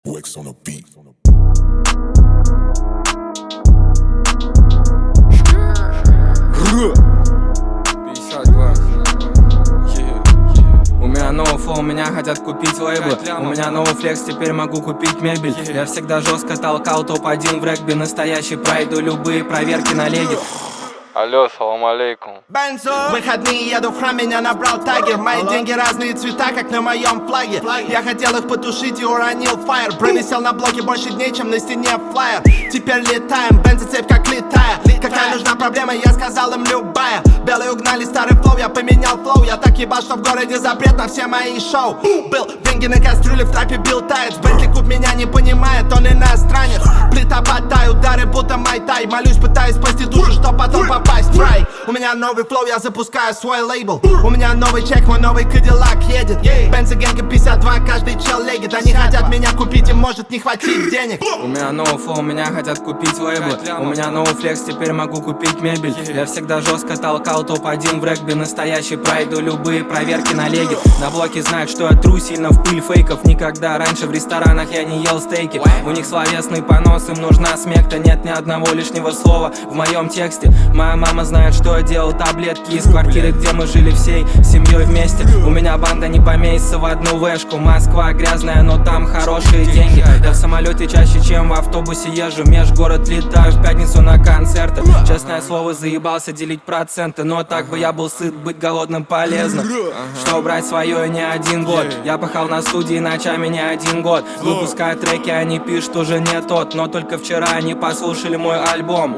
Wax on a beat. 52. У меня новый флоу, меня хотят купить лейблы. У меня новый флекс, теперь могу купить мебель. Я всегда жестко толкал топ-1 в регби. Настоящий пройду любые проверки на леге. Алло, салам алейкум. Выходные еду в храм, меня набрал тагер. Мои деньги разные цвета, как на моем флаге. Я хотел их потушить и уронил фаер. Провисел на блоке больше дней, чем на стене флаер. Теперь летаем, бензоцепь как летая. Какая нужна проблема, я сказал им любая. Белые угнали старый флоу, я поменял флоу. Я так ебал, что в городе запрет на все мои шоу. Был деньги на кастрюле, в трапе бил таец. Бентли Куб меня не понимает, он иностранец. Плита потай, удары будто майтай. Молюсь, пытаюсь спасти душу, чтоб потом попасть в рай. У меня новый флоу, я запускаю свой лейбл. У меня новый чек, мой новый Кадиллак едет. Бензогенка 52, каждый чел легит. Они хотят меня купить, им может не хватить денег. У меня новый флоу, меня хотят купить лейблы. У меня новый флекс, теперь могу купить мебель. Я всегда жестко толкал топ-1 в регби. Настоящий пройду любые проверки на леге. На блоке знают, что я тру сильно в пыль фейков. Никогда раньше в ресторанах я не ел стейки. У них словесный понос, им нужна смекта. Нет ни одного лишнего слова в моем тексте. Моя мама знает, что я делал таблетки из квартиры, где мы жили всей семьей вместе. У меня банда не поместится в одну вешку. Москва грязная, но там хорошие деньги. Я в самолете чаще, чем в автобусе езжу. Межгород летаю в пятницу на концерты. Честное слово, заебался делить проценты. Но так бы я был сыт, быть голодным полезно. Что брать свое не один год. Я пахал на студии ночами не один год. Выпускаю треки, они пишут уже не тот. Но только вчера они послушали мой альбом.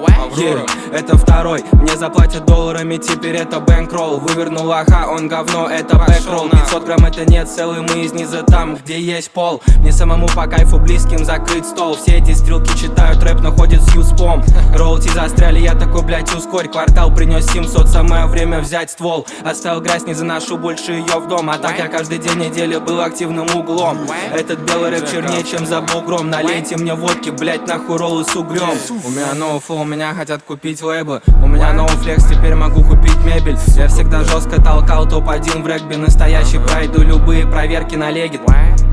Это второй, мне заплатят долларами, теперь это бэнкролл. Вывернул лоха, он говно, это бэкролл. 500 грамм это нет, целый мы из низа там, где есть пол. Мне самому по кайфу близким закрыть стол. Все эти стрелки читают рэп, но ходят с юспом. Роути застряли, я такой, блять, ускорь. Квартал принес 700, самое время взять ствол. Оставил грязь, не заношу больше ее в дом. А так я каждый день недели был активным углом. Этот белый рэп чернее, чем за бугром. Налейте мне водки, блять, нахуй роллы с угрём. У меня новый флоу, меня хотят купить лейблы. У меня новый флекс, теперь могу купить мебель. Я всегда жестко толкал топ-1 в регби. Настоящий пройду любые проверки на леге.